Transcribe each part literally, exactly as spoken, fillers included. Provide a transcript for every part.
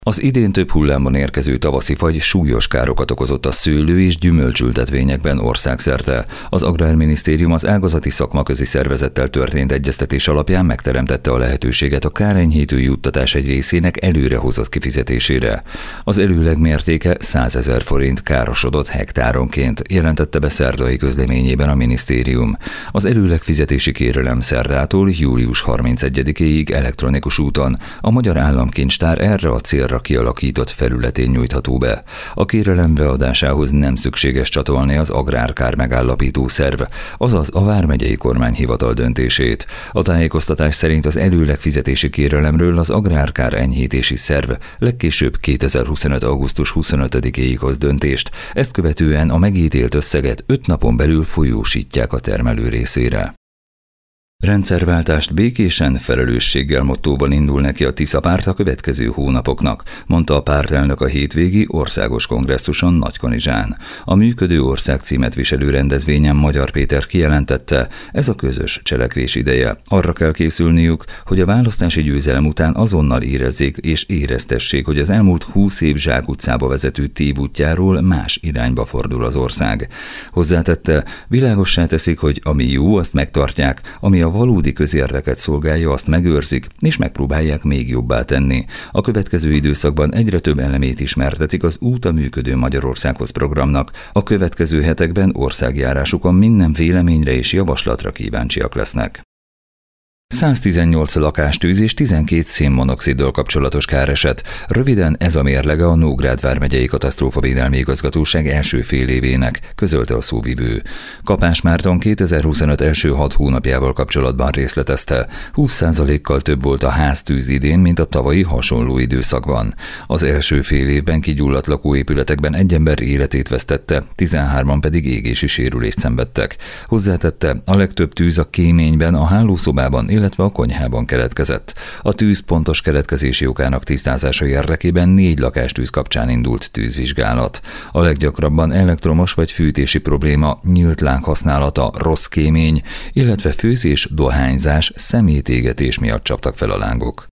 Az idén több hullámban érkező tavaszi fagy súlyos károkat okozott a szőlő- és gyümölcsültetvényekben országszerte. Az Agrárminisztérium az ágazati szakmaközi szervezettel történt egyeztetés alapján megteremtette a lehetőséget a kárenyhítő juttatás egy részének előrehozott kifizetésére. Az előleg mértéke százezer forint károsodott hektáronként, jelentette be szerdai közleményében a minisztérium. Az előleg fizetési kérelem szerdától július harmincegyedikéig elektronikus úton a Magyar Államkincstár erre a célra kialakított felületén nyújtható be. A kérelem beadásához nem szükséges csatolni az agrárkár megállapító szerv, azaz a vármegyei kormányhivatal döntését. A tájékoztatás szerint az előleg fizetési kérelemről az agrárkár enyhítési szerv legkésőbb kétezer-huszonöt. augusztus huszonötödikéig hoz döntést, ezt követően a megítélt összeget öt napon belül folyósítják a termelő részére. Rendszerváltást békésen, felelősséggel mottóval indul neki a Tisza párt a következő hónapoknak, mondta a pártelnök a hétvégi országos kongresszuson Nagykanizsán. A Működő Ország címet viselő rendezvényen Magyar Péter kijelentette, ez a közös cselekvés ideje. Arra kell készülniük, hogy a választási győzelem után azonnal érezzék és éreztessék, hogy az elmúlt húsz év zsákutcába vezető tévútjáról más irányba fordul az ország. Hozzátette, világossá teszik, hogy ami jó, azt megtartják, ami a valódi közérdeket szolgálja, azt megőrzik, és megpróbálják még jobbá tenni. A következő időszakban egyre több elemét ismertetik az Út a Működő Magyarországhoz programnak. A következő hetekben országjárásukon minden véleményre és javaslatra kíváncsiak lesznek. száztizennyolc lakástűz és tizenkét szénmonoxiddal kapcsolatos káreset. Röviden ez a mérlege a Nógrád vármegyei katasztrófavédelmi igazgatóság első fél évének, közölte a szóvivő. Kapás Márton kétezer-huszonöt első hat hónapjával kapcsolatban részletezte. húsz százalékkal több volt a háztűz idén, mint a tavalyi hasonló időszakban. Az első fél évben kigyulladt lakóépületekben egy ember életét vesztette, tizenhárman pedig égési sérülést szenvedtek. Hozzátette, a legtöbb tűz a kéményben, a hálószobában, illetve a konyhában keletkezett. A tűz pontos keletkezési okának tisztázása érdekében négy lakástűz kapcsán indult tűzvizsgálat. A leggyakrabban elektromos vagy fűtési probléma, nyílt láng használata, rossz kémény, illetve főzés, dohányzás, szemétégetés miatt csaptak fel a lángok.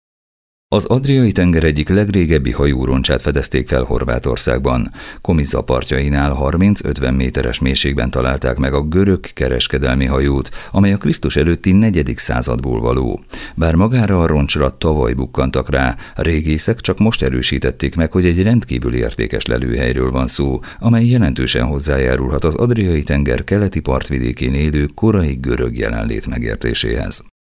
Az Adriai-tenger egyik legrégebbi hajóroncsát fedezték fel Horvátországban. Komiza partjainál harminc-ötven méteres mélységben találták meg a görög kereskedelmi hajót, amely a Krisztus előtti negyedik századból való. Bár magára a roncsra tavaly bukkantak rá, régészek csak most erősítették meg, hogy egy rendkívül értékes lelőhelyről van szó, amely jelentősen hozzájárulhat az Adriai-tenger keleti partvidékén élő korai görög jelenlét megértéséhez.